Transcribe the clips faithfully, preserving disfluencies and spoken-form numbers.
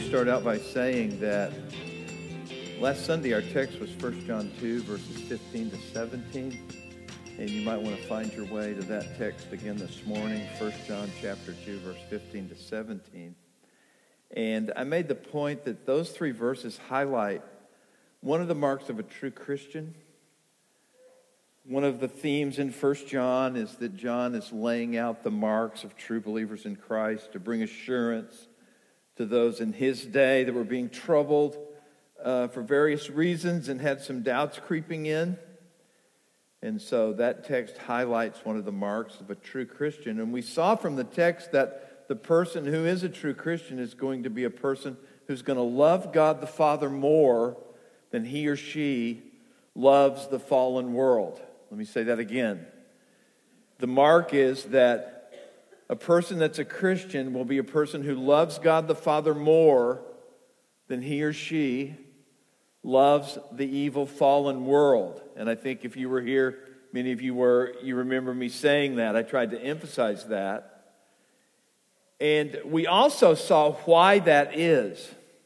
start out by saying that last Sunday our text was First John two, verses fifteen to seventeen. And you might want to find your way to that text again this morning, First John chapter two, verse fifteen to seventeen. And I made the point that those three verses highlight one of the marks of a true Christian. One of the themes in First John is that John is laying out the marks of true believers in Christ to bring assurance to those in his day that were being troubled uh, for various reasons and had some doubts creeping in. And so that text highlights one of the marks of a true Christian. And we saw from the text that the person who is a true Christian is going to be a person who's going to love God the Father more than he or she loves the fallen world. Let me say that again. The mark is that a person that's a Christian will be a person who loves God the Father more than he or she loves the evil fallen world. And I think if you were here, many of you were, you remember me saying that. I tried to emphasize that. And we also saw why that is.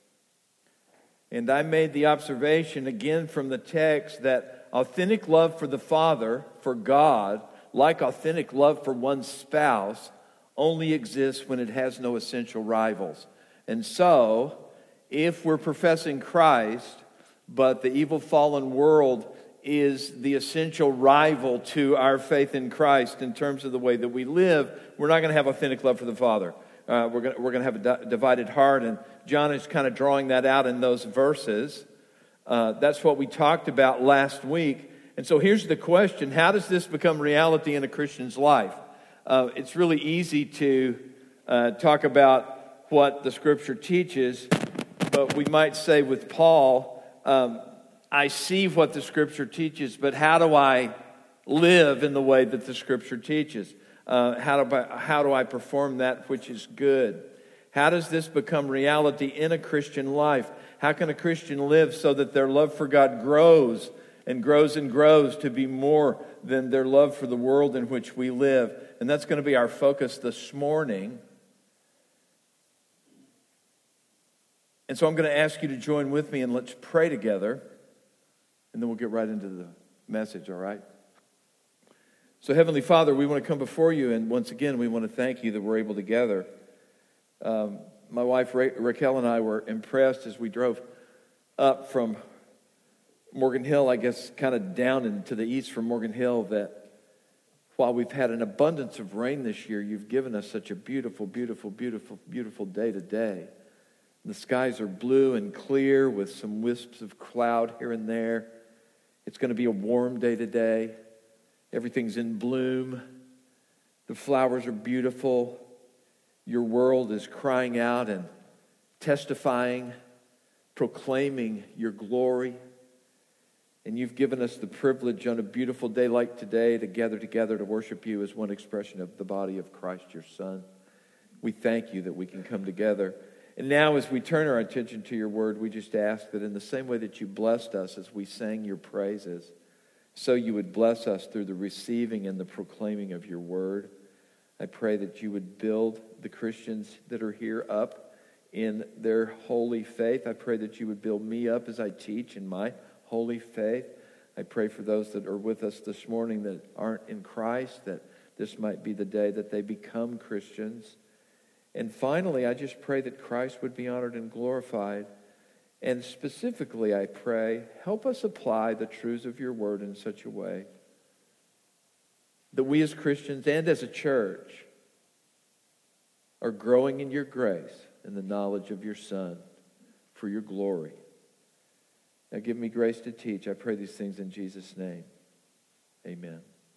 And I made the observation again from the text that authentic love for the Father, for God, like authentic love for one's spouse, only exists when it has no essential rivals. And so, if we're professing Christ, but the evil fallen world is the essential rival to our faith in Christ in terms of the way that we live, we're not going to have authentic love for the Father. Uh, we're going we're going to have a di- divided heart, and John is kind of drawing that out in those verses. Uh, that's what we talked about last week. And so here's the question: how does this become reality in a Christian's life? Uh, it's really easy to uh, talk about what the Scripture teaches, but we might say with Paul, um, I see what the Scripture teaches, but how do I live in the way that the Scripture teaches? Uh, how do I, how do I perform that which is good? How does this become reality in a Christian life? How can a Christian live so that their love for God grows and grows and grows to be more than their love for the world in which we live? And that's going to be our focus this morning. And so I'm going to ask you to join with me and let's pray together. And then we'll get right into the message, all right? So Heavenly Father, we want to come before you, and once again, we want to thank you that we're able to gather. Um, my wife Ra- Raquel and I were impressed as we drove up from Morgan Hill, I guess kind of down into the east from Morgan Hill, that while we've had an abundance of rain this year, you've given us such a beautiful, beautiful, beautiful, beautiful day today. The skies are blue and clear with some wisps of cloud here and there. It's going to be a warm day today. Everything's in bloom. The flowers are beautiful. Your world is crying out and testifying, proclaiming your glory. And you've given us the privilege on a beautiful day like today to gather together to worship you as one expression of the body of Christ, your Son. We thank you that we can come together. And now as we turn our attention to your word, we just ask that in the same way that you blessed us as we sang your praises, so you would bless us through the receiving and the proclaiming of your word. I pray that you would build the Christians that are here up in their holy faith. I pray that you would build me up as I teach in my holy faith. I pray for those that are with us this morning that aren't in Christ, that this might be the day that they become Christians. And finally, I just pray that Christ would be honored and glorified. And specifically, I pray, help us apply the truths of your word in such a way that we as Christians and as a church are growing in your grace and the knowledge of your Son for your glory. Now give me grace to teach. I pray these things in Jesus' name. Amen.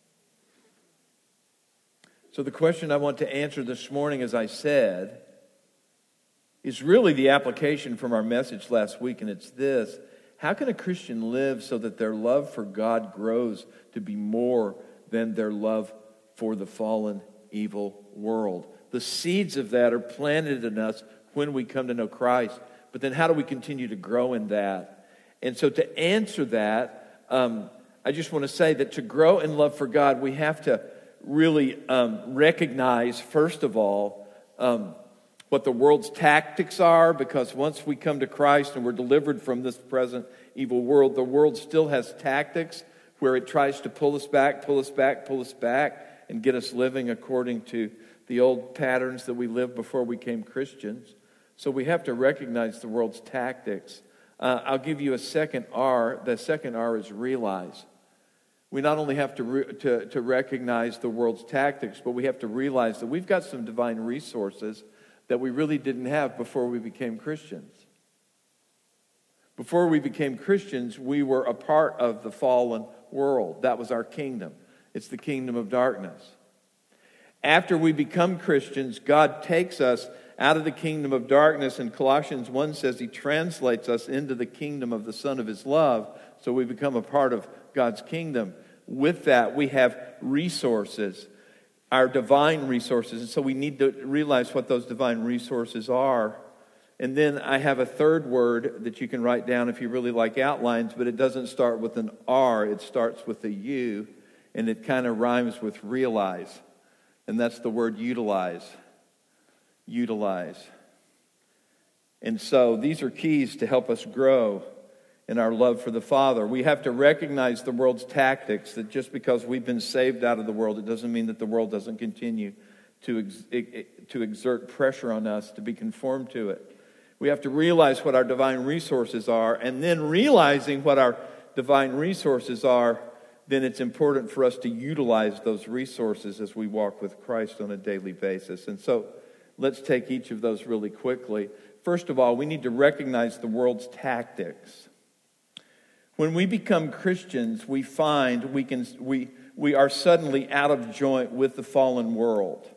So the question I want to answer this morning, as I said, is really the application from our message last week, and it's this: how can a Christian live so that their love for God grows to be more than their love for the fallen, evil world? The seeds of that are planted in us when we come to know Christ, but then how do we continue to grow in that? And so to answer that, um, I just want to say that to grow in love for God, we have to really um, recognize, first of all, um, what the world's tactics are, because once we come to Christ and we're delivered from this present evil world, the world still has tactics where it tries to pull us back, pull us back, pull us back, and get us living according to the old patterns that we lived before we became Christians. So we have to recognize the world's tactics. Uh, I'll give you a second R. The second R is realize. We not only have to, re- to, to recognize the world's tactics, but we have to realize that we've got some divine resources that we really didn't have before we became Christians. Before we became Christians, we were a part of the fallen world. That was our kingdom. It's the kingdom of darkness. After we become Christians, God takes us out of the kingdom of darkness, and Colossians one says He translates us into the kingdom of the Son of His love, so we become a part of God's kingdom. With that, we have resources, our divine resources, and so we need to realize what those divine resources are. And then I have a third word that you can write down if you really like outlines, but it doesn't start with an R, it starts with a U, and it kind of rhymes with realize, and that's the word utilize. Utilize. And so these are keys to help us grow in our love for the Father. We have to recognize the world's tactics, that just because we've been saved out of the world, it doesn't mean that the world doesn't continue to, ex- to exert pressure on us to be conformed to it. We have to realize what our divine resources are, and then realizing what our divine resources are, then it's important for us to utilize those resources as we walk with Christ on a daily basis. And so let's take each of those really quickly. First of all, we need to recognize the world's tactics. When we become Christians, we find we can we we are suddenly out of joint with the fallen world.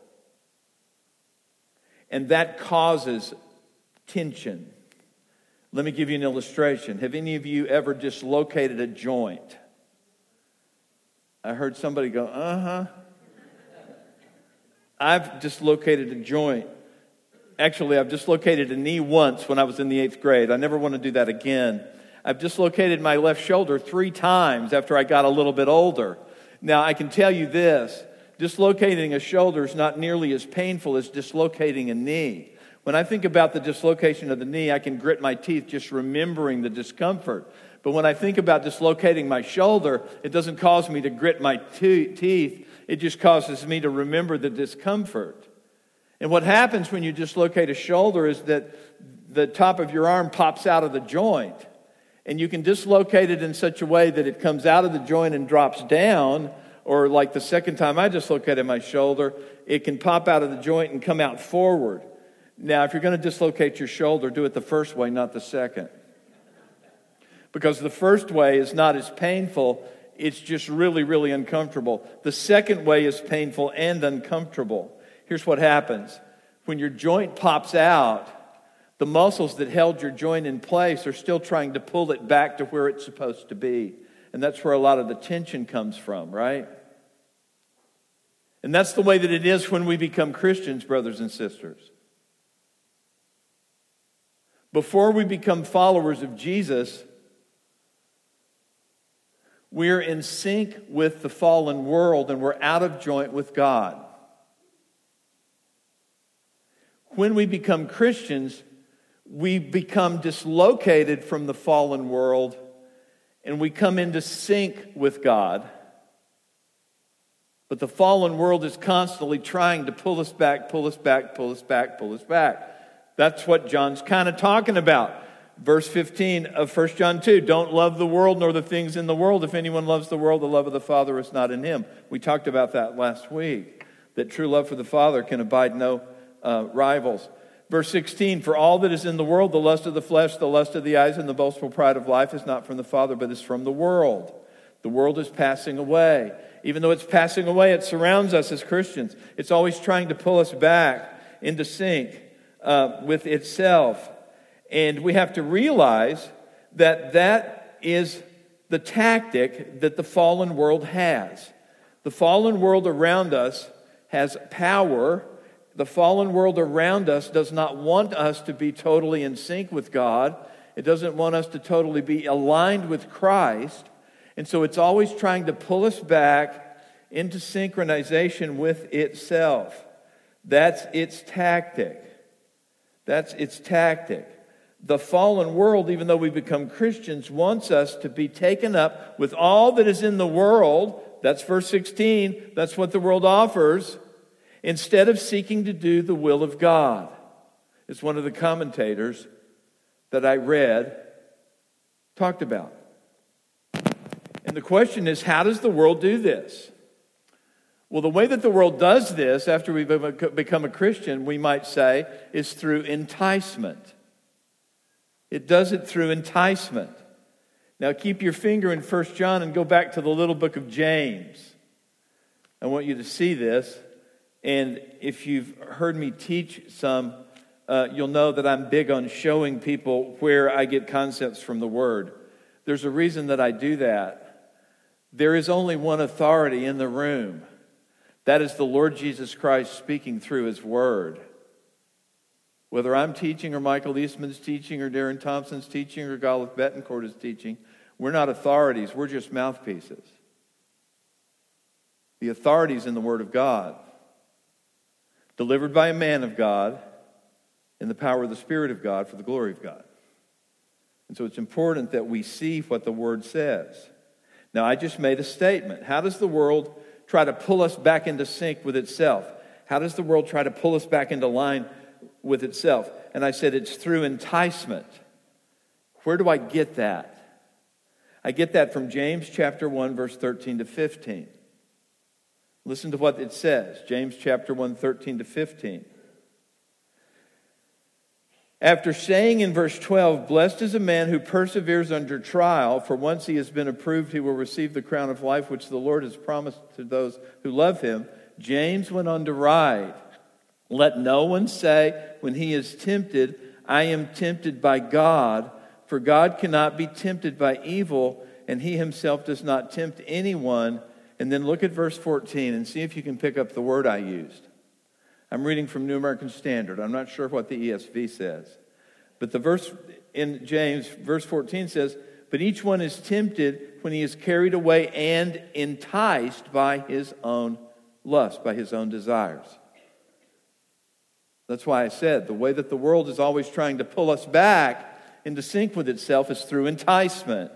And that causes tension. Let me give you an illustration. Have any of you ever dislocated a joint? I heard somebody go, uh-huh. I've dislocated a joint. Actually, I've dislocated a knee once when I was in the eighth grade. I never want to do that again. I've dislocated my left shoulder three times after I got a little bit older. Now, I can tell you this. Dislocating a shoulder is not nearly as painful as dislocating a knee. When I think about the dislocation of the knee, I can grit my teeth just remembering the discomfort. But when I think about dislocating my shoulder, it doesn't cause me to grit my te- teeth. It just causes me to remember the discomfort. And what happens when you dislocate a shoulder is that the top of your arm pops out of the joint. And you can dislocate it in such a way that it comes out of the joint and drops down. Or like the second time I dislocated my shoulder, it can pop out of the joint and come out forward. Now, if you're going to dislocate your shoulder, do it the first way, not the second. Because the first way is not as painful. It's just really, really uncomfortable. The second way is painful and uncomfortable. Here's what happens. When your joint pops out, the muscles that held your joint in place are still trying to pull it back to where it's supposed to be. And that's where a lot of the tension comes from, right? And that's the way that it is when we become Christians, brothers and sisters. Before we become followers of Jesus, we're in sync with the fallen world and we're out of joint with God. When we become Christians, we become dislocated from the fallen world and we come into sync with God. But the fallen world is constantly trying to pull us back, pull us back, pull us back, pull us back. That's what John's kind of talking about. Verse fifteen of First John two, don't love the world nor the things in the world. If anyone loves the world, the love of the Father is not in him. We talked about that last week, that true love for the Father can abide no uh, rivals. Verse sixteen, for all that is in the world, the lust of the flesh, the lust of the eyes, and the boastful pride of life is not from the Father, but is from the world. The world is passing away. Even though it's passing away, it surrounds us as Christians. It's always trying to pull us back into sync uh, with itself. And we have to realize that that is the tactic that the fallen world has. The fallen world around us has power. The fallen world around us does not want us to be totally in sync with God. It doesn't want us to totally be aligned with Christ. And so it's always trying to pull us back into synchronization with itself. That's its tactic. That's its tactic. The fallen world, even though we become Christians, wants us to be taken up with all that is in the world. That's verse sixteen. That's what the world offers, instead of seeking to do the will of God. It's one of the commentators that I read talked about. And the question is, how does the world do this? Well, the way that the world does this after we become a Christian, we might say, is through enticement. It does it through enticement. Now keep your finger in First John and go back to the little book of James. I want you to see this. And if you've heard me teach some, uh, you'll know that I'm big on showing people where I get concepts from the Word. There's a reason that I do that. There is only one authority in the room. That is the Lord Jesus Christ speaking through His Word. Whether I'm teaching or Michael Eastman's teaching or Darren Thompson's teaching or Goleth Betancourt is teaching, we're not authorities. We're just mouthpieces. The authority is in the Word of God, delivered by a man of God in the power of the Spirit of God for the glory of God. And so it's important that we see what the Word says. Now, I just made a statement. How does the world try to pull us back into sync with itself? How does the world try to pull us back into line with itself? And I said it's through enticement. Where do I get that? I get that from James chapter one, verse thirteen to fifteen. Listen to what it says. James chapter one, thirteen to fifteen. After saying in verse twelve, "Blessed is a man who perseveres under trial, for once he has been approved, he will receive the crown of life which the Lord has promised to those who love him," James went on to write, "Let no one say when he is tempted, 'I am tempted by God,' for God cannot be tempted by evil, and he himself does not tempt anyone." And then look at verse fourteen and see if you can pick up the word I used. I'm reading from New American Standard. I'm not sure what the E S V says. But the verse in James, verse fourteen says, "But each one is tempted when he is carried away and enticed by his own lust," by his own desires. That's why I said the way that the world is always trying to pull us back into sync with itself is through enticement.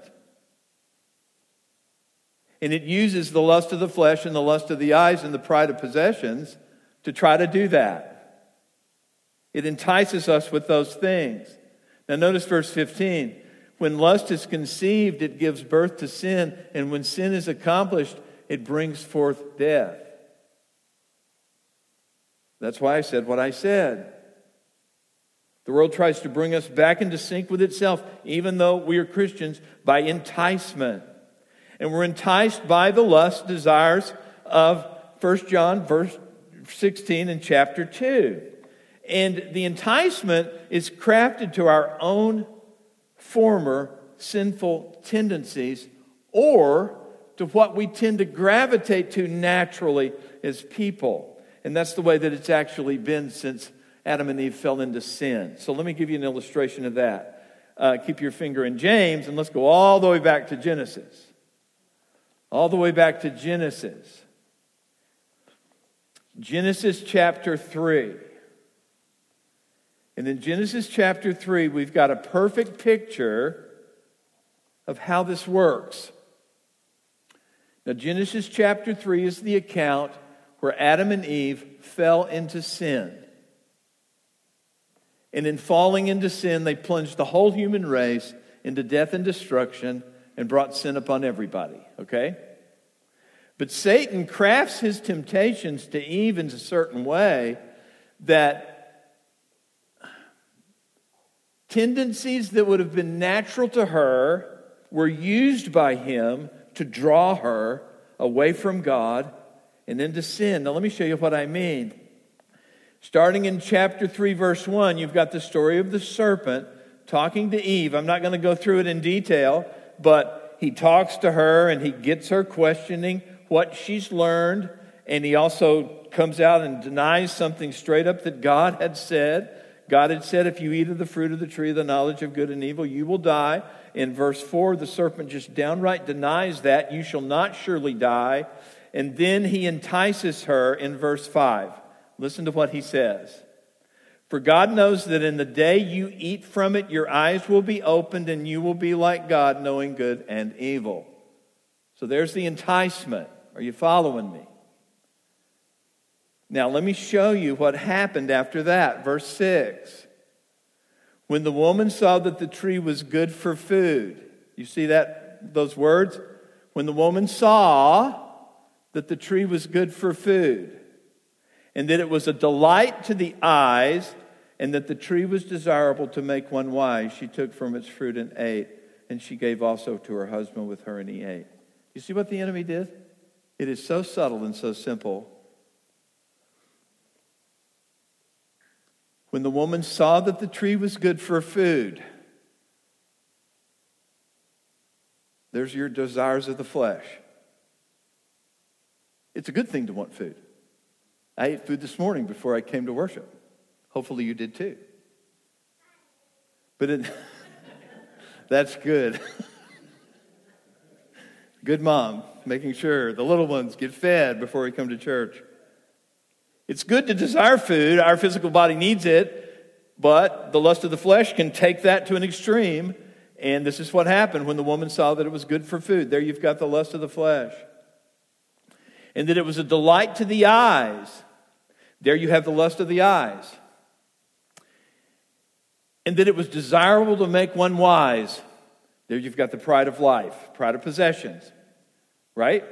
And it uses the lust of the flesh and the lust of the eyes and the pride of possessions to try to do that. It entices us with those things. Now notice verse fifteen. "When lust is conceived, it gives birth to sin, and when sin is accomplished, it brings forth death." That's why I said what I said. The world tries to bring us back into sync with itself, even though we are Christians, by enticement. And we're enticed by the lust, desires of First John, verse sixteen in chapter two. And the enticement is crafted to our own former sinful tendencies, or to what we tend to gravitate to naturally as people. And that's the way that it's actually been since Adam and Eve fell into sin. So let me give you an illustration of that. Uh, keep your finger in James, and let's go all the way back to Genesis. All the way back to Genesis. Genesis chapter three. And in Genesis chapter three, we've got a perfect picture of how this works. Now, Genesis chapter three is the account where Adam and Eve fell into sin. And in falling into sin, they plunged the whole human race into death and destruction and brought sin upon everybody, okay? But Satan crafts his temptations to Eve in a certain way that tendencies that would have been natural to her were used by him to draw her away from God and into sin. Now let me show you what I mean. Starting in chapter three, verse one, you've got the story of the serpent talking to Eve. I'm not going to go through it in detail, but he talks to her and he gets her questioning what she's learned, and he also comes out and denies something straight up that God had said. God had said, if you eat of the fruit of the tree of the knowledge of good and evil, you will die. In verse four, the serpent just downright denies that. You shall not surely die. And then he entices her in verse five. Listen to what he says. For God knows that in the day you eat from it, your eyes will be opened and you will be like God, knowing good and evil. So there's the enticement. Are you following me? Now let me show you what happened after that. Verse six. When the woman saw that the tree was good for food. You see that, those words? When the woman saw that the tree was good for food, and that it was a delight to the eyes, and that the tree was desirable to make one wise, she took from its fruit and ate, and she gave also to her husband with her, and he ate. You see what the enemy did? It is so subtle and so simple. When the woman saw that the tree was good for food, there's your desires of the flesh. It's a good thing to want food. I ate food this morning before I came to worship. Hopefully you did too. But it, that's good. Good mom, making sure the little ones get fed before we come to church. It's good to desire food. Our physical body needs it. But the lust of the flesh can take that to an extreme. And this is what happened when the woman saw that it was good for food. There you've got the lust of the flesh. And that it was a delight to the eyes. There you have the lust of the eyes. And that it was desirable to make one wise. There you've got the pride of life, pride of possessions. Right?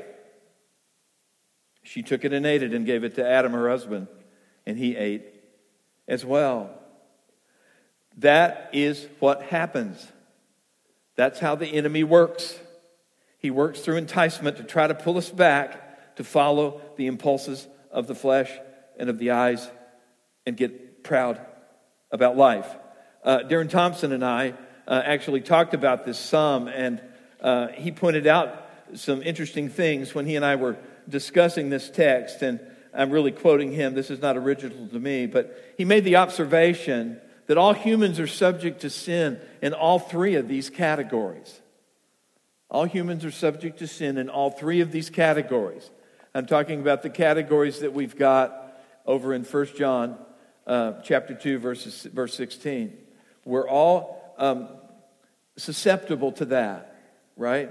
She took it and ate it and gave it to Adam, her husband, and he ate as well. That is what happens. That's how the enemy works. He works through enticement to try to pull us back to follow the impulses of the flesh and of the eyes and get proud about life. Uh, Darren Thompson and I uh, actually talked about this some, and uh, he pointed out some interesting things when he and I were discussing this text, and I'm really quoting him. This is not original to me, but he made the observation that all humans are subject to sin in all three of these categories. All humans are subject to sin in all three of these categories. I'm talking about the categories that we've got over in First John uh, chapter two, verses, verse sixteen. We're all um, susceptible to that, right?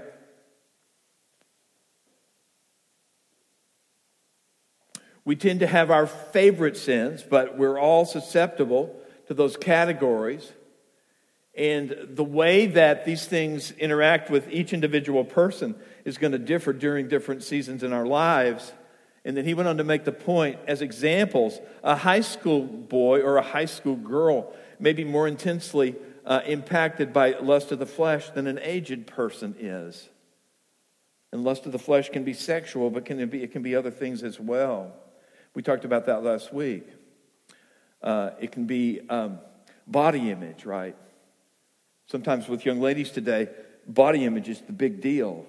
We tend to have our favorite sins, but we're all susceptible to those categories. And the way that these things interact with each individual person is going to differ during different seasons in our lives. And then he went on to make the point, as examples, a high school boy or a high school girl may be more intensely uh, impacted by lust of the flesh than an aged person is. And lust of the flesh can be sexual, but can be, it can be other things as well. We talked about that last week. Uh, it can be um, body image, right? Sometimes with young ladies today, body image is the big deal.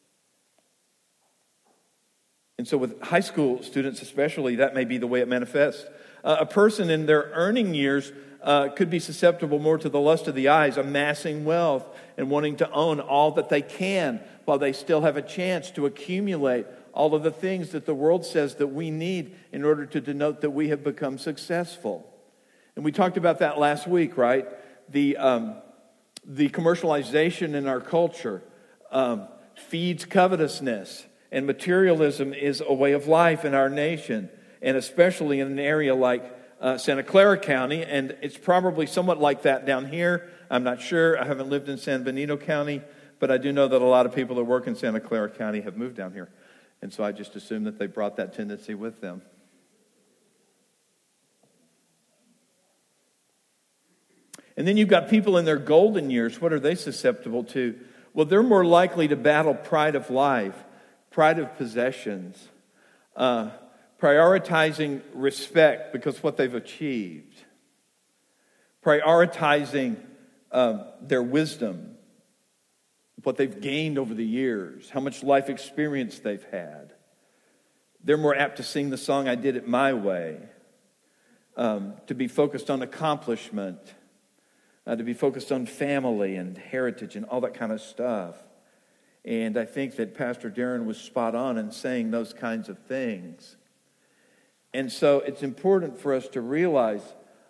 And so with high school students especially, that may be the way it manifests. Uh, a person in their earning years uh, could be susceptible more to the lust of the eyes, amassing wealth and wanting to own all that they can while they still have a chance to accumulate all of the things that the world says that we need in order to denote that we have become successful. And we talked about that last week, right? The um, the commercialization in our culture um, feeds covetousness, and materialism is a way of life in our nation, and especially in an area like uh, Santa Clara County, and it's probably somewhat like that down here. I'm not sure. I haven't lived in San Benito County, but I do know that a lot of people that work in Santa Clara County have moved down here. And so I just assume that they brought that tendency with them. And then you've got people in their golden years. What are they susceptible to? Well, they're more likely to battle pride of life, pride of possessions, uh, prioritizing respect because of what they've achieved, prioritizing um, their wisdom, what they've gained over the years, how much life experience they've had. They're more apt to sing the song, I Did It My Way, um, to be focused on accomplishment, uh, to be focused on family and heritage and all that kind of stuff. And I think that Pastor Darren was spot on in saying those kinds of things. And so it's important for us to realize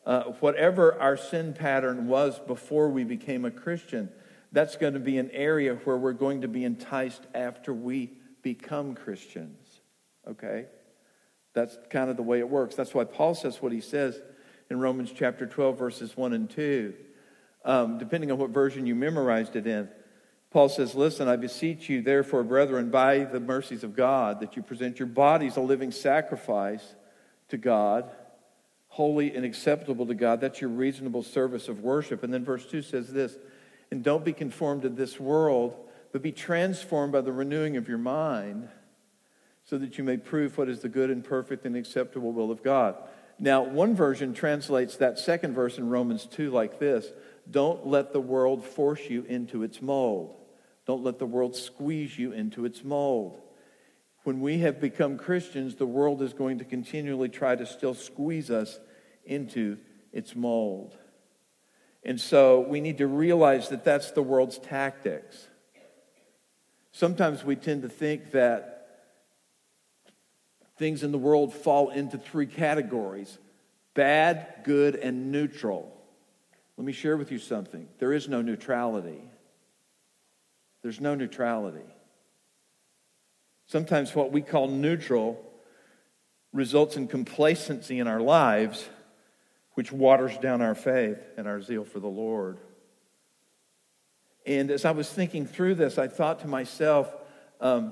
Uh, whatever our sin pattern was before we became a Christian, that's going to be an area where we're going to be enticed after we become Christians. Okay? That's kind of the way it works. That's why Paul says what he says in Romans chapter twelve, verses one and two. Um, depending on what version you memorized it in. Paul says, listen, I beseech you, therefore, brethren, by the mercies of God, that you present your bodies a living sacrifice to God, holy and acceptable to God. That's your reasonable service of worship. And then verse two says this, and don't be conformed to this world, but be transformed by the renewing of your mind, so that you may prove what is the good and perfect and acceptable will of God. Now, one version translates that second verse in Romans two like this, don't let the world force you into its mold. Don't let the world squeeze you into its mold. When we have become Christians, the world is going to continually try to still squeeze us into its mold. And so we need to realize that that's the world's tactics. Sometimes we tend to think that things in the world fall into three categories: bad, good, and neutral. Let me share with you something. There is no neutrality. There's no neutrality. Sometimes what we call neutral results in complacency in our lives, which waters down our faith and our zeal for the Lord. And as I was thinking through this, I thought to myself, um,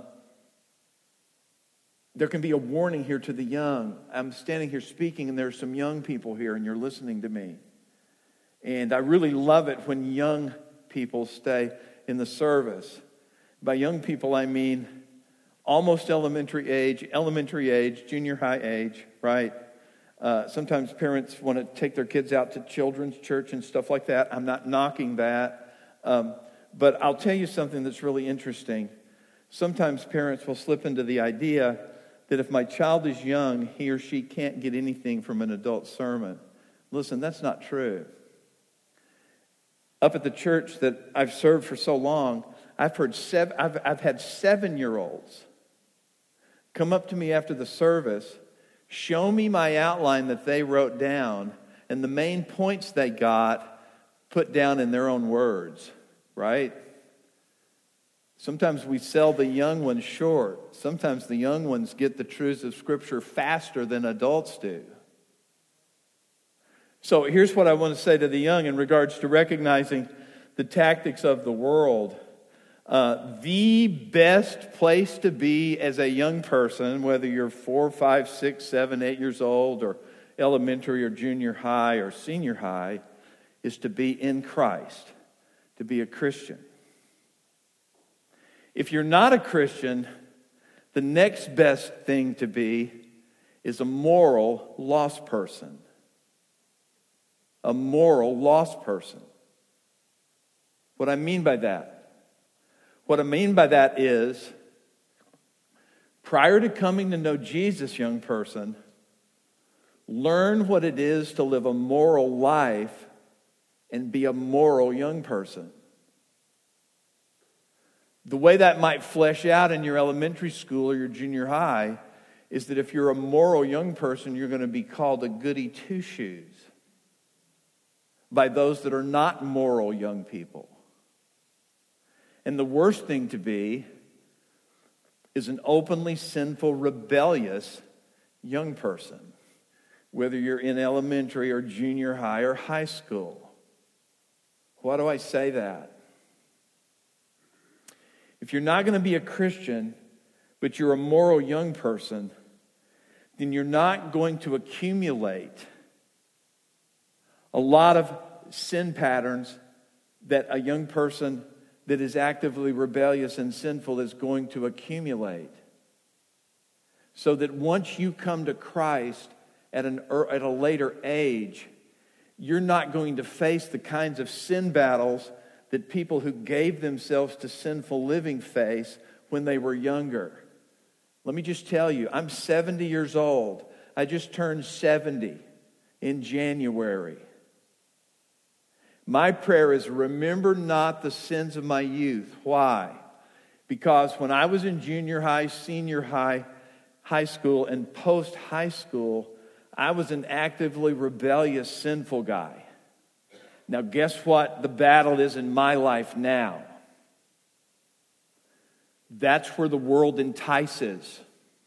there can be a warning here to the young. I'm standing here speaking, and there are some young people here, and you're listening to me. And I really love it when young people stay in the service. By young people, I mean almost elementary age, elementary age, junior high age, right? Uh, sometimes parents want to take their kids out to children's church and stuff like that. I'm not knocking that. Um, but I'll tell you something that's really interesting. Sometimes parents will slip into the idea that if my child is young, he or she can't get anything from an adult sermon. Listen, that's not true. Up at the church that I've served for so long, I've heard seven, I've, I've had seven-year-olds come up to me after the service, show me my outline that they wrote down, and the main points they got put down in their own words, right? Sometimes we sell the young ones short. Sometimes the young ones get the truths of Scripture faster than adults do. So here's what I want to say to the young in regards to recognizing the tactics of the world. Uh, the best place to be as a young person, whether you're four, five, six, seven, eight years old, or elementary or junior high or senior high, is to be in Christ, to be a Christian. If you're not a Christian, the next best thing to be is a moral lost person. A moral lost person. What I mean by that? What I mean by that is, prior to coming to know Jesus, young person, learn what it is to live a moral life and be a moral young person. The way that might flesh out in your elementary school or your junior high is that if you're a moral young person, you're going to be called a goody two-shoes by those that are not moral young people. And the worst thing to be is an openly sinful, rebellious young person, whether you're in elementary or junior high or high school. Why do I say that? If you're not going to be a Christian, but you're a moral young person, then you're not going to accumulate a lot of sin patterns that a young person that is actively rebellious and sinful is going to accumulate. So that once you come to Christ at an at a later age, you're not going to face the kinds of sin battles that people who gave themselves to sinful living face when they were younger. Let me just tell you, I'm seventy years old. I just turned seventy in January. My prayer is, remember not the sins of my youth. Why? Because when I was in junior high, senior high, high school, and post-high school, I was an actively rebellious, sinful guy. Now, guess what the battle is in my life now? That's where the world entices.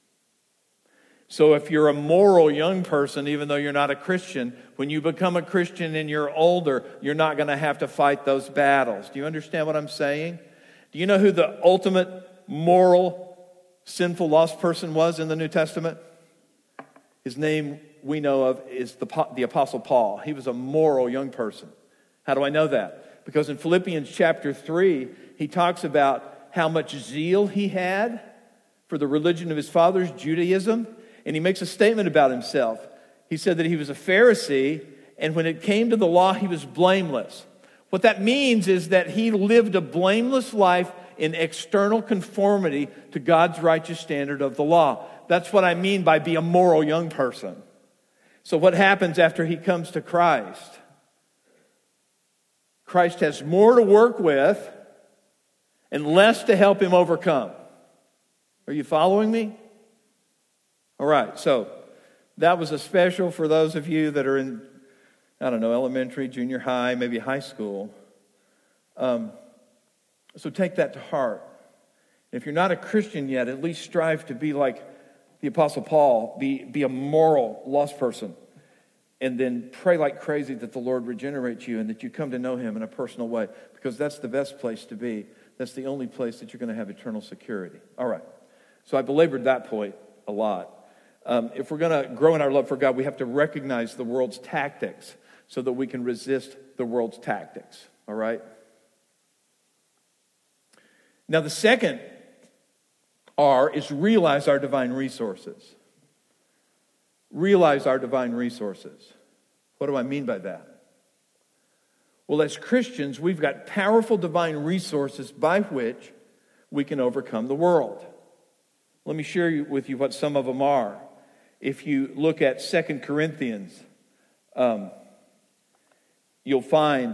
So if you're a moral young person, even though you're not a Christian, when you become a Christian and you're older, you're not going to have to fight those battles. Do you understand what I'm saying? Do you know who the ultimate moral, sinful, lost person was in the New Testament? His name we know of is the, the Apostle Paul. He was a moral young person. How do I know that? Because in Philippians chapter three, he talks about how much zeal he had for the religion of his fathers, Judaism. And he makes a statement about himself. He said that he was a Pharisee, and when it came to the law, he was blameless. What that means is that he lived a blameless life in external conformity to God's righteous standard of the law. That's what I mean by be a moral young person. So what happens after he comes to Christ? Christ has more to work with and less to help him overcome. Are you following me? All right, so that was a special for those of you that are in, I don't know, elementary, junior high, maybe high school. Um, so take that to heart. If you're not a Christian yet, at least strive to be like the Apostle Paul, be, be a moral, lost person, and then pray like crazy that the Lord regenerates you and that you come to know Him in a personal way, because that's the best place to be. That's the only place that you're going to have eternal security. All right, so I belabored that point a lot. Um, if we're going to grow in our love for God, we have to recognize the world's tactics so that we can resist the world's tactics. All right? Now, the second R is realize our divine resources. Realize our divine resources. What do I mean by that? Well, as Christians, we've got powerful divine resources by which we can overcome the world. Let me share with you what some of them are. If you look at Second Corinthians, um, you'll find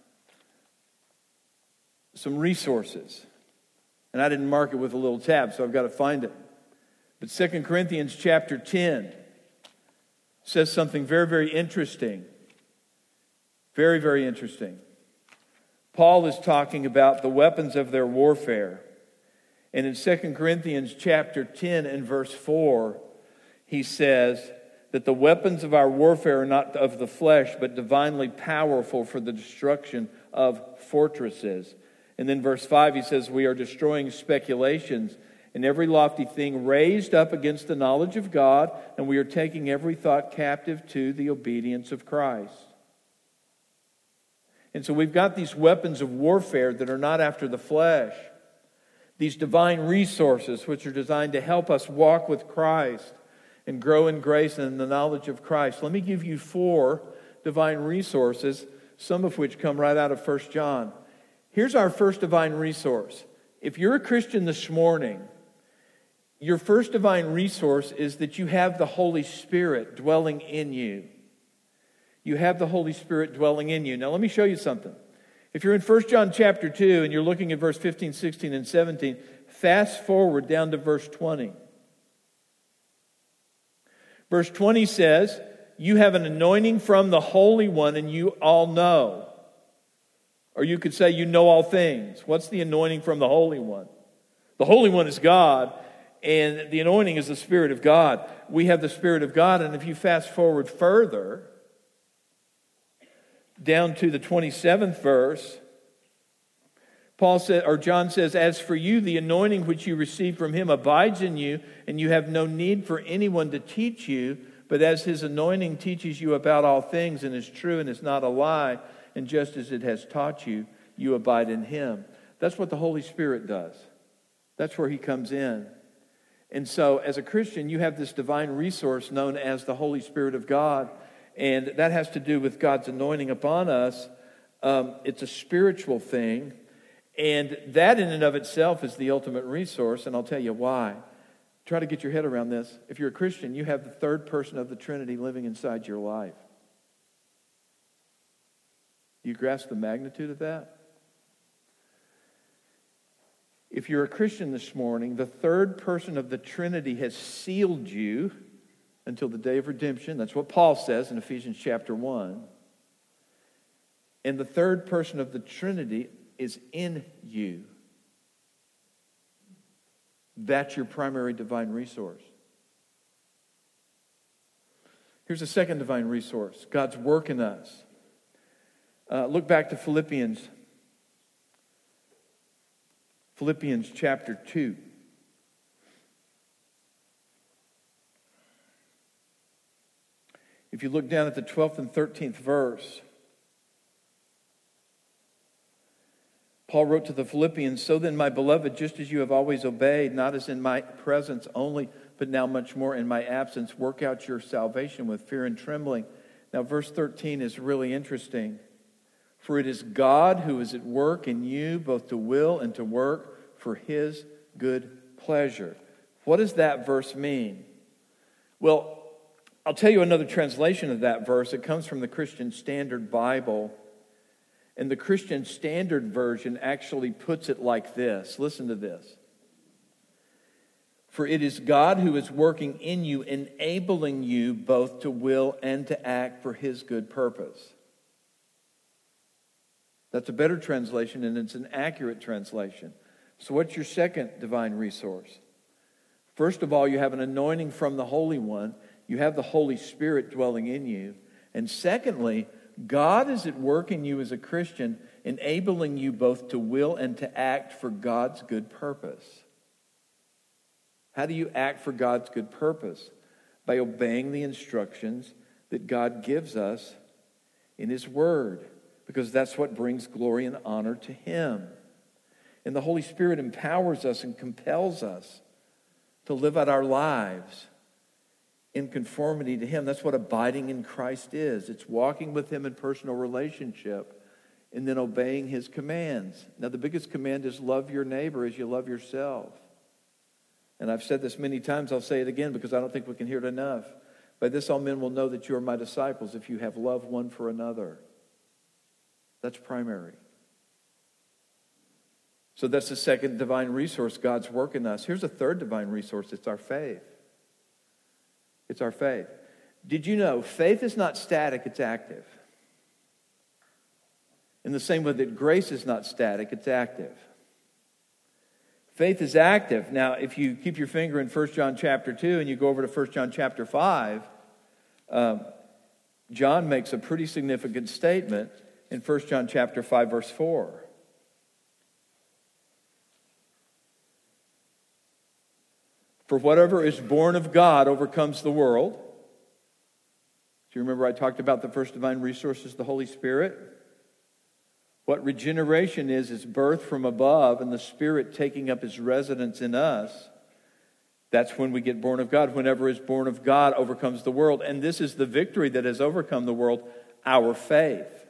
some resources. And I didn't mark it with a little tab, so I've got to find it. But Second Corinthians chapter ten says something very, very interesting. Very, very interesting. Paul is talking about the weapons of their warfare. And in Second Corinthians chapter ten and verse four, he says that the weapons of our warfare are not of the flesh, but divinely powerful for the destruction of fortresses. And then verse five, he says, we are destroying speculations and every lofty thing raised up against the knowledge of God, and we are taking every thought captive to the obedience of Christ. And so we've got these weapons of warfare that are not after the flesh. These divine resources which are designed to help us walk with Christ and grow in grace and in the knowledge of Christ. Let me give you four divine resources, some of which come right out of First John. Here's our first divine resource. If you're a Christian this morning, your first divine resource is that you have the Holy Spirit dwelling in you. You have the Holy Spirit dwelling in you. Now let me show you something. If you're in First John chapter two and you're looking at verse fifteen, sixteen, and seventeen, fast forward down to verse twenty. Verse twenty says, you have an anointing from the Holy One and you all know. Or you could say you know all things. What's the anointing from the Holy One? The Holy One is God, and the anointing is the Spirit of God. We have the Spirit of God, and if you fast forward further, down to the twenty-seventh verse, Paul said, or John says, as for you, the anointing which you received from Him abides in you, and you have no need for anyone to teach you, but as His anointing teaches you about all things and is true and is not a lie, and just as it has taught you, you abide in Him. That's what the Holy Spirit does. That's where He comes in. And so, as a Christian, you have this divine resource known as the Holy Spirit of God, and that has to do with God's anointing upon us. Um, it's a spiritual thing, and that in and of itself is the ultimate resource, and I'll tell you why. Try to get your head around this. If you're a Christian, you have the third person of the Trinity living inside your life. Do you grasp the magnitude of that? If you're a Christian this morning, the third person of the Trinity has sealed you until the day of redemption. That's what Paul says in Ephesians chapter one. And the third person of the Trinity is in you. That's your primary divine resource. Here's a second divine resource, God's work in us. Uh, look back to Philippians. Philippians chapter two. If you look down at the twelfth and thirteenth verse, Paul wrote to the Philippians, "So then, my beloved, just as you have always obeyed, not as in my presence only, but now much more in my absence, work out your salvation with fear and trembling." Now, verse thirteen is really interesting. "For it is God who is at work in you, both to will and to work for His good pleasure." What does that verse mean? Well, I'll tell you another translation of that verse. It comes from the Christian Standard Bible. And the Christian Standard Version actually puts it like this. Listen to this. "For it is God who is working in you, enabling you both to will and to act for His good purpose." That's a better translation, and it's an accurate translation. So what's your second divine resource? First of all, you have an anointing from the Holy One. You have the Holy Spirit dwelling in you. And secondly, God is at work in you as a Christian, enabling you both to will and to act for God's good purpose. How do you act for God's good purpose? By obeying the instructions that God gives us in His Word, because that's what brings glory and honor to Him. And the Holy Spirit empowers us and compels us to live out our lives in conformity to Him. That's what abiding in Christ is. It's walking with Him in personal relationship and then obeying His commands. Now, the biggest command is love your neighbor as you love yourself. And I've said this many times. I'll say it again because I don't think we can hear it enough. "By this all men will know that you are my disciples, if you have love one for another." That's primary. So that's the second divine resource, God's work in us. Here's a third divine resource. It's our faith. It's our faith. Did you know faith is not static, it's active? In the same way that grace is not static, it's active. Faith is active. Now, if you keep your finger in First John chapter two and you go over to First John chapter five, um, John makes a pretty significant statement in First John chapter five, verse four. "For whatever is born of God overcomes the world." Do you remember I talked about the first divine resource is the Holy Spirit? What regeneration is, is birth from above and the Spirit taking up His residence in us. That's when we get born of God. Whenever is born of God overcomes the world. And this is the victory that has overcome the world, our faith.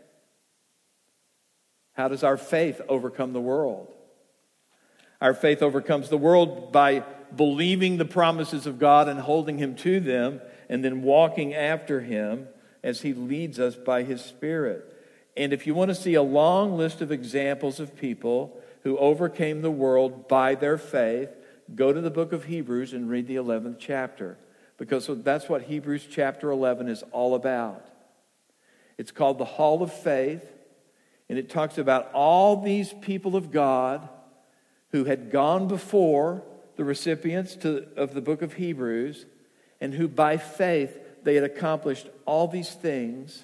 How does our faith overcome the world? Our faith overcomes the world by believing the promises of God and holding Him to them, and then walking after Him as He leads us by His Spirit. And if you want to see a long list of examples of people who overcame the world by their faith, go to the book of Hebrews and read the eleventh chapter, because that's what Hebrews chapter eleven is all about. It's called the Hall of Faith, and it talks about all these people of God who had gone before the recipients to, of the book of Hebrews, and who by faith they had accomplished all these things.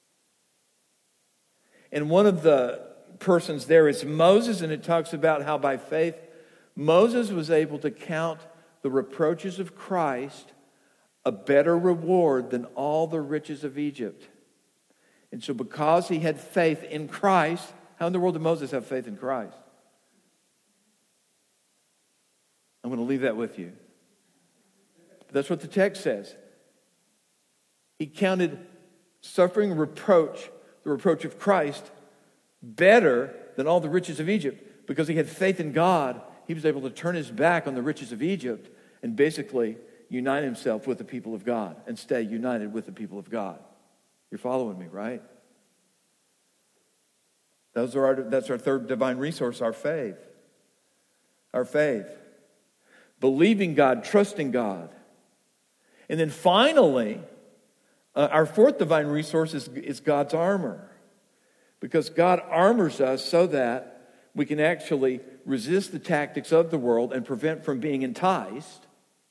And one of the persons there is Moses, and it talks about how by faith Moses was able to count the reproaches of Christ a better reward than all the riches of Egypt. And so because he had faith in Christ, how in the world did Moses have faith in Christ? I'm going to leave that with you. That's what the text says. He counted suffering reproach, the reproach of Christ, better than all the riches of Egypt. Because he had faith in God, he was able to turn his back on the riches of Egypt and basically unite himself with the people of God and stay united with the people of God. You're following me, right? Those are our, that's our third divine resource, our faith. Our faith. Believing God, trusting God. And then finally, uh, our fourth divine resource is, is God's armor. Because God armors us so that we can actually resist the tactics of the world and prevent from being enticed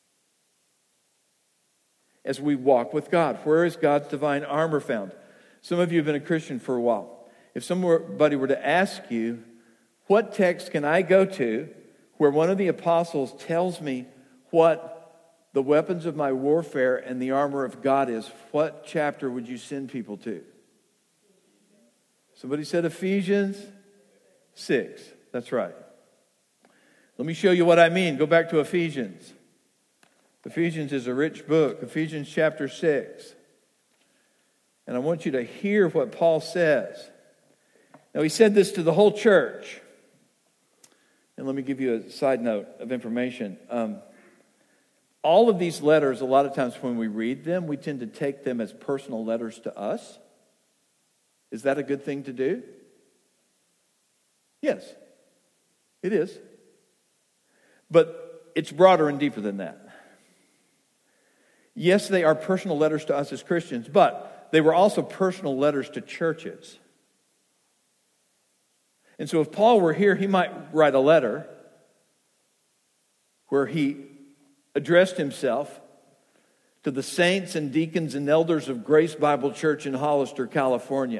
as we walk with God. Where is God's divine armor found? Some of you have been a Christian for a while. If somebody were to ask you, what text can I go to where one of the apostles tells me what the weapons of my warfare and the armor of God is, what chapter would you send people to? Somebody said Ephesians six. That's right. Let me show you what I mean. Go back to Ephesians. Ephesians is a rich book. Ephesians chapter six. And I want you to hear what Paul says. Now, he said this to the whole church. And let me give you a side note of information. Um, all of these letters, a lot of times when we read them, we tend to take them as personal letters to us. Is that a good thing to do? Yes, it is. But it's broader and deeper than that. Yes, they are personal letters to us as Christians, but they were also personal letters to churches. And so if Paul were here, he might write a letter where he addressed himself to the saints and deacons and elders of Grace Bible Church in Hollister, California.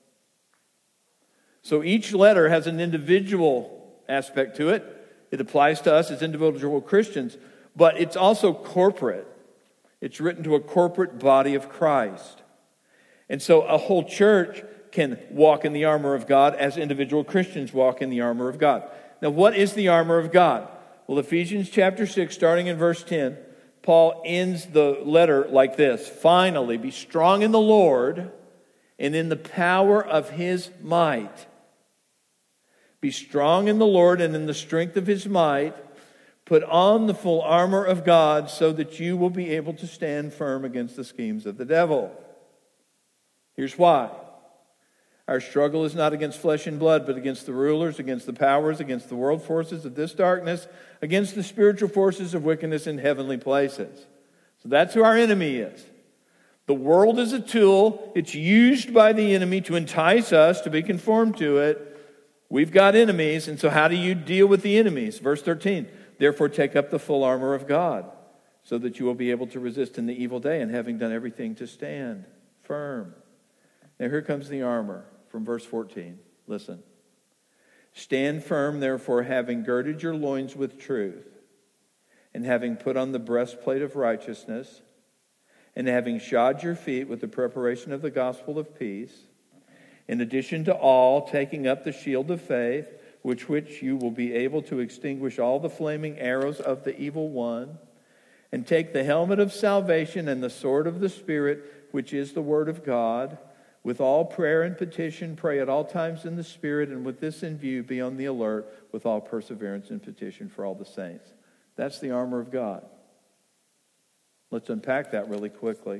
So each letter has an individual aspect to it. It applies to us as individual Christians, but it's also corporate. It's written to a corporate body of Christ. And so a whole church can walk in the armor of God as individual Christians walk in the armor of God. Now, what is the armor of God? Well, Ephesians chapter six, starting in verse ten, Paul ends the letter like this. Finally, be strong in the Lord and in the power of His might. Be strong in the Lord and in the strength of His might. Put on the full armor of God so that you will be able to stand firm against the schemes of the devil. Here's why. Our struggle is not against flesh and blood, but against the rulers, against the powers, against the world forces of this darkness, against the spiritual forces of wickedness in heavenly places. So that's who our enemy is. The world is a tool. It's used by the enemy to entice us to be conformed to it. We've got enemies, and so how do you deal with the enemies? Verse thirteen, therefore take up the full armor of God, so that you will be able to resist in the evil day, and having done everything to stand firm. Now here comes the armor from verse fourteen. Listen. Stand firm, therefore, having girded your loins with truth, and having put on the breastplate of righteousness, and having shod your feet with the preparation of the gospel of peace, in addition to all, taking up the shield of faith, with which you will be able to extinguish all the flaming arrows of the evil one, and take the helmet of salvation and the sword of the Spirit, which is the word of God. With all prayer and petition, pray at all times in the Spirit, and with this in view, be on the alert with all perseverance and petition for all the saints. That's the armor of God. Let's unpack that really quickly.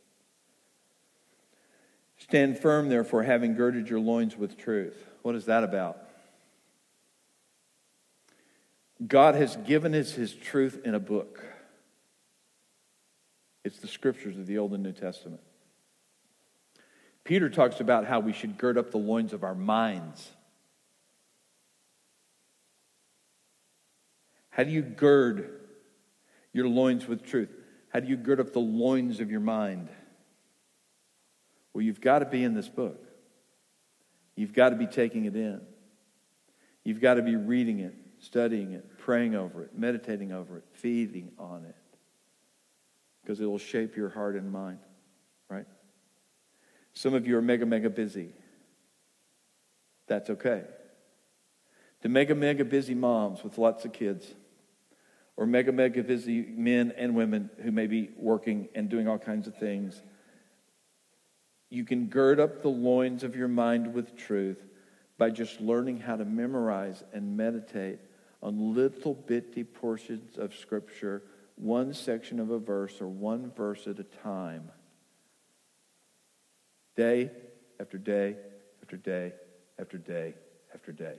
Stand firm, therefore, having girded your loins with truth. What is that about? God has given us His truth in a book. It's the scriptures of the Old and New Testament. Peter talks about how we should gird up the loins of our minds. How do you gird your loins with truth? How do you gird up the loins of your mind? Well, you've got to be in this book. You've got to be taking it in. You've got to be reading it, studying it, praying over it, meditating over it, feeding on it. Because it will shape your heart and mind, right? Some of you are mega, mega busy. That's okay. To mega, mega busy moms with lots of kids, or mega, mega busy men and women who may be working and doing all kinds of things, you can gird up the loins of your mind with truth by just learning how to memorize and meditate on little bitty portions of Scripture, one section of a verse or one verse at a time. Day after day after day after day after day.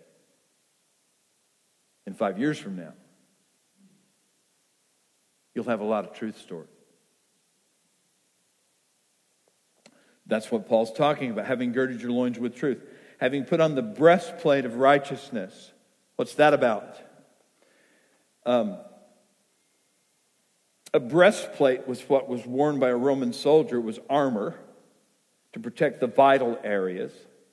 And five years from now, you'll have a lot of truth stored. That's what Paul's talking about, having girded your loins with truth. Having put on the breastplate of righteousness. What's that about? Um, a breastplate was what was worn by a Roman soldier. It was armor to protect the vital areas.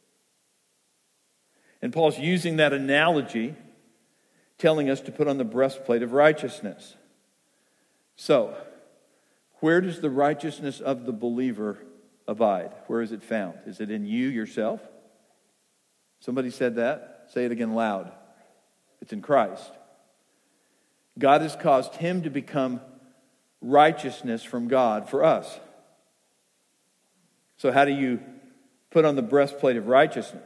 And Paul's using that analogy, telling us to put on the breastplate of righteousness. So, where does the righteousness of the believer abide? Where is it found? Is it in you yourself? Somebody said that. Say it again loud. It's in Christ. God has caused him to become righteousness from God for us. So how do you put on the breastplate of righteousness?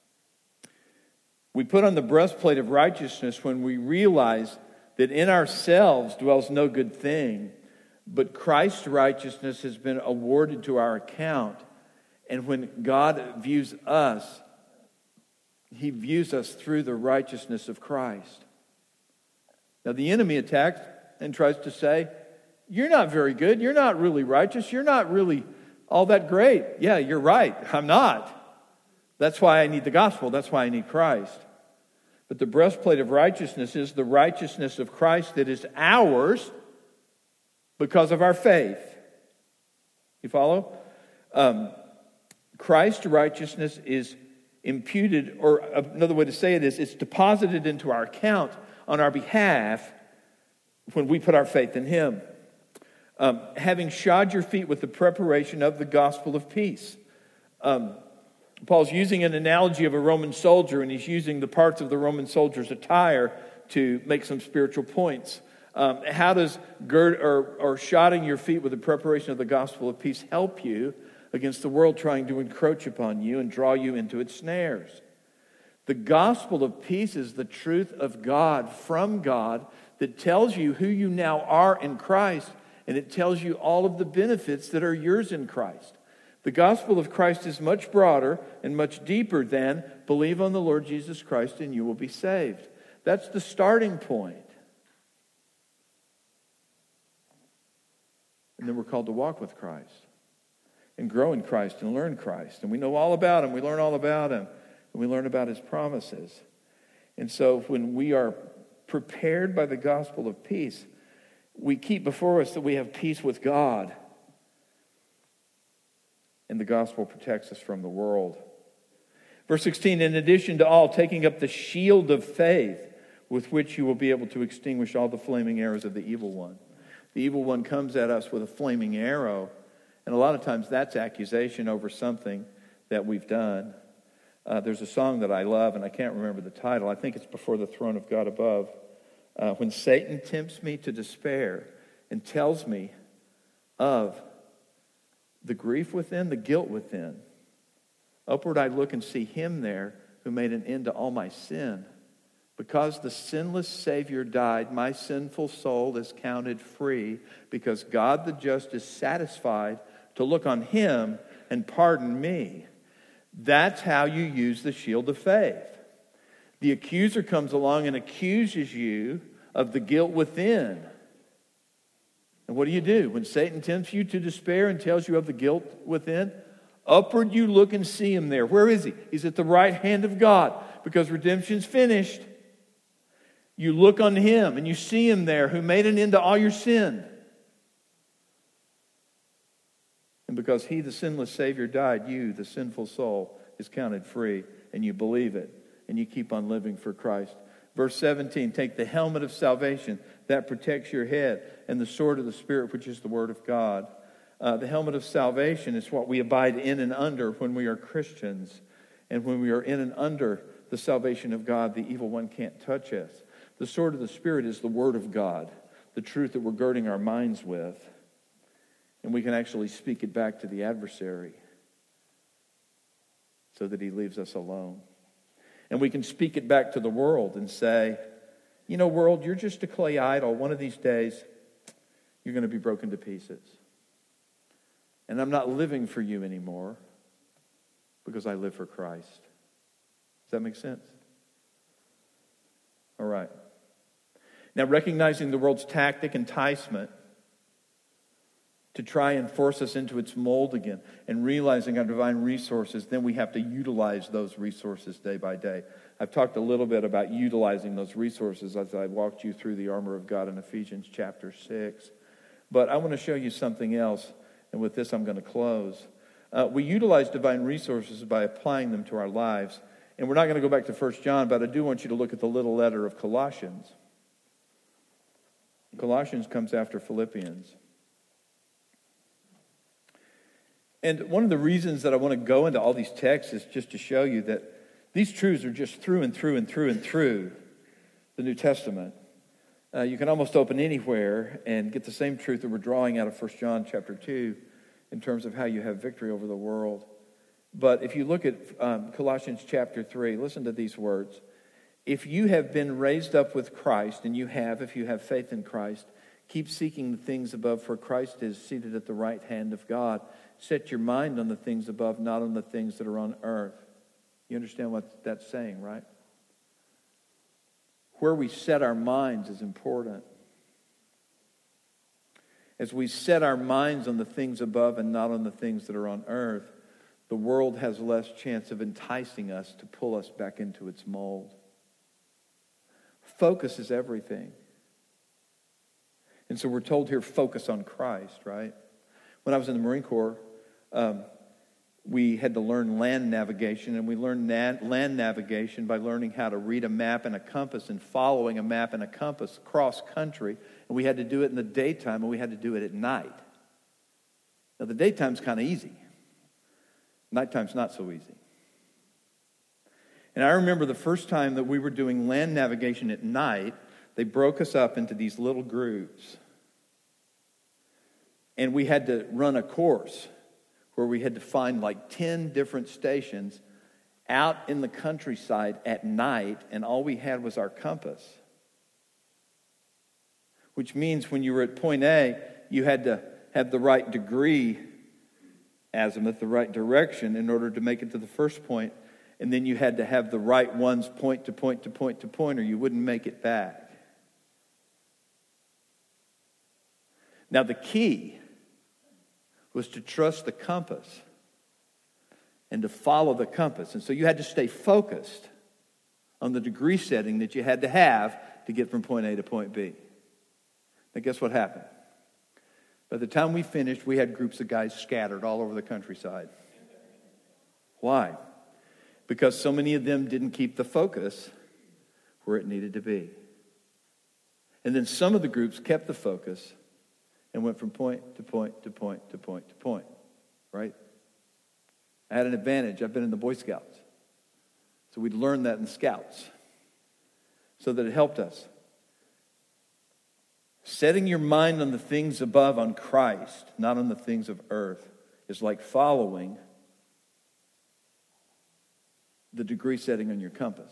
We put on the breastplate of righteousness when we realize that in ourselves dwells no good thing, but Christ's righteousness has been awarded to our account. And when God views us, he views us through the righteousness of Christ. Now the enemy attacks and tries to say, you're not very good, you're not really righteous, you're not really all that great. Yeah, you're right, I'm not. That's why I need the gospel, that's why I need Christ. But the breastplate of righteousness is the righteousness of Christ that is ours because of our faith. You follow? Um, Christ's righteousness is imputed, or another way to say it is, it's deposited into our account on our behalf when we put our faith in him. Um, having shod your feet with the preparation of the gospel of peace. Um, Paul's using an analogy of a Roman soldier, and he's using the parts of the Roman soldier's attire to make some spiritual points. Um, how does gird or, or shodding your feet with the preparation of the gospel of peace help you against the world trying to encroach upon you and draw you into its snares? The gospel of peace is the truth of God from God that tells you who you now are in Christ, and it tells you all of the benefits that are yours in Christ. The gospel of Christ is much broader and much deeper than believe on the Lord Jesus Christ and you will be saved. That's the starting point. And then we're called to walk with Christ and grow in Christ and learn Christ. And we know all about him. We learn all about him. And we learn about his promises. And so when we are prepared by the gospel of peace, we keep before us that we have peace with God. And the gospel protects us from the world. Verse sixteen, in addition to all, taking up the shield of faith with which you will be able to extinguish all the flaming arrows of the evil one. The evil one comes at us with a flaming arrow, and a lot of times that's accusation over something that we've done. Uh, there's a song that I love, and I can't remember the title. I think it's Before the Throne of God Above. Uh, when Satan tempts me to despair and tells me of the grief within, the guilt within, upward I look and see him there who made an end to all my sin. Because the sinless Savior died, my sinful soul is counted free, because God the just is satisfied to look on him and pardon me. That's how you use the shield of faith. The accuser comes along and accuses you of the guilt within. And what do you do? When Satan tempts you to despair and tells you of the guilt within, upward you look and see him there. Where is he? He's at the right hand of God, because redemption's finished. You look on him and you see him there who made an end to all your sin. And because he, the sinless Savior, died, you, the sinful soul, is counted free, and you believe it, and you keep on living for Christ. Verse seventeen, take the helmet of salvation that protects your head, and the sword of the Spirit, which is the word of God. Uh, the helmet of salvation is what we abide in and under when we are Christians. And when we are in and under the salvation of God, the evil one can't touch us. The sword of the Spirit is the word of God, the truth that we're girding our minds with. And we can actually speak it back to the adversary so that he leaves us alone. And we can speak it back to the world and say, you know, world, you're just a clay idol. One of these days, you're going to be broken to pieces. And I'm not living for you anymore because I live for Christ. Does that make sense? All right. Now, recognizing the world's tactic, enticement, to try and force us into its mold again. And realizing our divine resources, then we have to utilize those resources day by day. I've talked a little bit about utilizing those resources as I walked you through the armor of God in Ephesians chapter six. But I want to show you something else, and with this I'm going to close. Uh, we utilize divine resources by applying them to our lives. And we're not going to go back to First John, but I do want you to look at the little letter of Colossians. Colossians comes after Philippians. And one of the reasons that I want to go into all these texts is just to show you that these truths are just through and through and through and through the New Testament. Uh, you can almost open anywhere and get the same truth that we're drawing out of First John chapter two in terms of how you have victory over the world. But if you look at um, Colossians chapter three, listen to these words. If you have been raised up with Christ, and you have, if you have faith in Christ, keep seeking the things above, for Christ is seated at the right hand of God. Set your mind on the things above, not on the things that are on earth. You understand what that's saying, right? Where we set our minds is important. As we set our minds on the things above and not on the things that are on earth, the world has less chance of enticing us to pull us back into its mold. Focus is everything. And so we're told here, focus on Christ, right? When I was in the Marine Corps, um, we had to learn land navigation, and we learned na- land navigation by learning how to read a map and a compass and following a map and a compass cross country. And we had to do it in the daytime, and we had to do it at night. Now, the daytime's kind of easy. Nighttime's not so easy. And I remember the first time that we were doing land navigation at night, they broke us up into these little groups. And we had to run a course where we had to find like ten different stations out in the countryside at night, and all we had was our compass. Which means when you were at point A, you had to have the right degree, azimuth, the right direction in order to make it to the first point. And then you had to have the right ones point to point to point to point, or you wouldn't make it back. Now the key was to trust the compass and to follow the compass. And so you had to stay focused on the degree setting that you had to have to get from point A to point B. Now guess what happened? By the time we finished, we had groups of guys scattered all over the countryside. Why? Because so many of them didn't keep the focus where it needed to be. And then some of the groups kept the focus and went from point to point to point to point to point, right? I had an advantage. I've been in the Boy Scouts. So we'd learned that in Scouts so that it helped us. Setting your mind on the things above, on Christ, not on the things of earth, is like following the degree setting on your compass.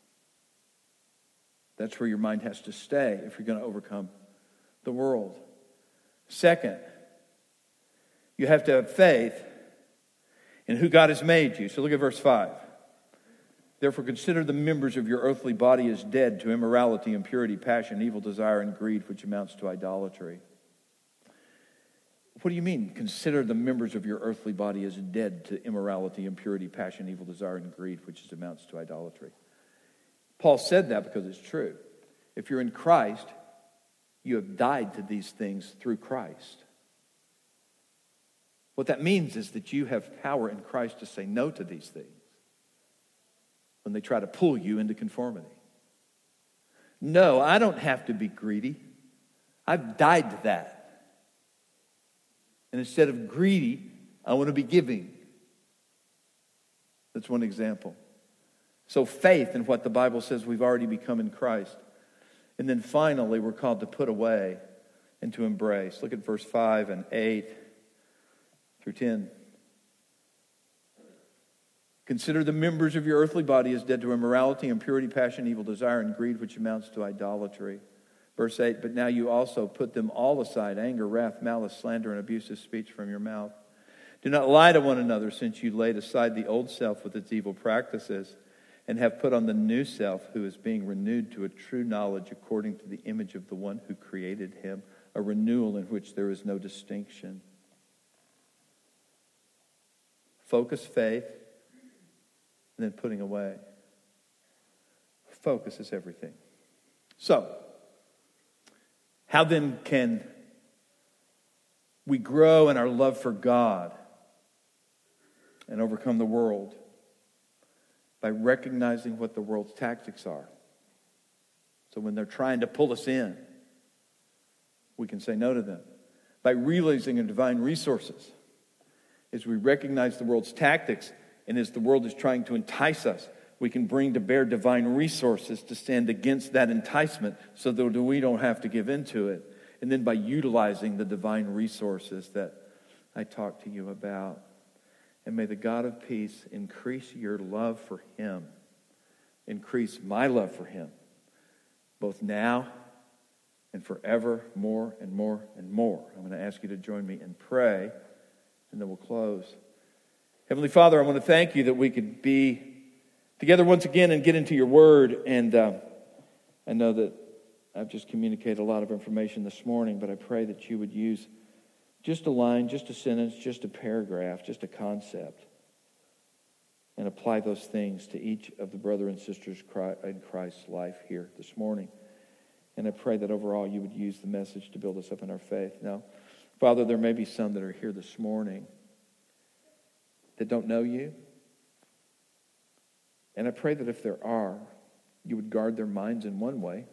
That's where your mind has to stay if you're going to overcome the world. Second, you have to have faith in who God has made you. So look at verse five. Therefore consider the members of your earthly body as dead to immorality, impurity, passion, evil desire, and greed, which amounts to idolatry. What do you mean, consider the members of your earthly body as dead to immorality, impurity, passion, evil desire, and greed, which amounts to idolatry? Paul said that because it's true. If you're in Christ, you have died to these things through Christ. What that means is that you have power in Christ to say no to these things when they try to pull you into conformity. No, I don't have to be greedy. I've died to that. And instead of greedy, I want to be giving. That's one example. So faith in what the Bible says we've already become in Christ. And then finally, we're called to put away and to embrace. Look at verse five and eight through ten. Consider the members of your earthly body as dead to immorality, impurity, passion, evil desire, and greed, which amounts to idolatry. Verse eight, but now you also put them all aside, anger, wrath, malice, slander, and abusive speech from your mouth. Do not lie to one another, since you laid aside the old self with its evil practices, and have put on the new self, who is being renewed to a true knowledge according to the image of the one who created him, a renewal in which there is no distinction. Focus, faith, and then putting away. Focus is everything. So, how then can we grow in our love for God and overcome the world? By recognizing what the world's tactics are. So when they're trying to pull us in, we can say no to them. By realizing our divine resources. As we recognize the world's tactics, and as the world is trying to entice us, we can bring to bear divine resources to stand against that enticement so that we don't have to give into it. And then by utilizing the divine resources that I talked to you about. And may the God of peace increase your love for Him. Increase my love for Him. Both now and forever, more and more and more. I'm going to ask you to join me and pray, and then we'll close. Heavenly Father, I want to thank you that we could be together once again and get into your word. And uh, I know that I've just communicated a lot of information this morning, but I pray that you would use just a line, just a sentence, just a paragraph, just a concept, and apply those things to each of the brother and sisters in Christ's life here this morning. And I pray that overall you would use the message to build us up in our faith. Now, Father, there may be some that are here this morning that don't know you. And I pray that if there are, you would guard their minds in one way.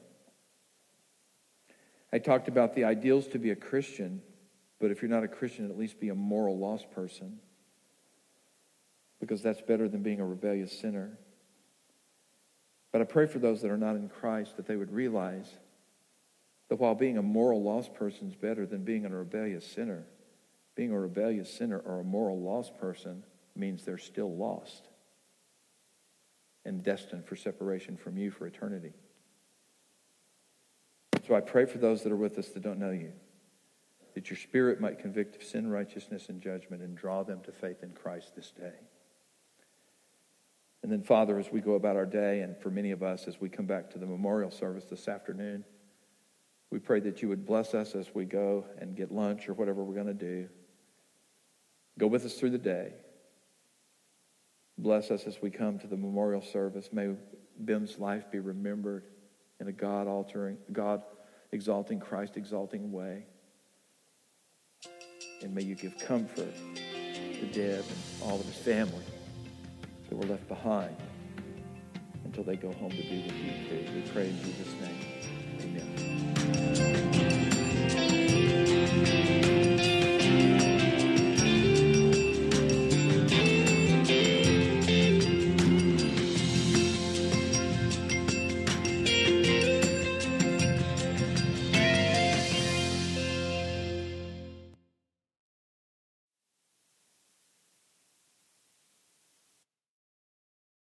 I talked about the ideals to be a Christian. But if you're not a Christian, at least be a moral lost person. Because that's better than being a rebellious sinner. But I pray for those that are not in Christ that they would realize that while being a moral lost person is better than being a rebellious sinner, being a rebellious sinner or a moral lost person means they're still lost and destined for separation from you for eternity. So I pray for those that are with us that don't know you, that your Spirit might convict of sin, righteousness, and judgment and draw them to faith in Christ this day. And then, Father, as we go about our day, and for many of us as we come back to the memorial service this afternoon, we pray that you would bless us as we go and get lunch or whatever we're going to do. Go with us through the day. Bless us as we come to the memorial service. May Bim's life be remembered in a God-altering, God-exalting, Christ-exalting way. And may you give comfort to Deb and all of his family that were left behind until they go home to be with you too. We pray in Jesus' name.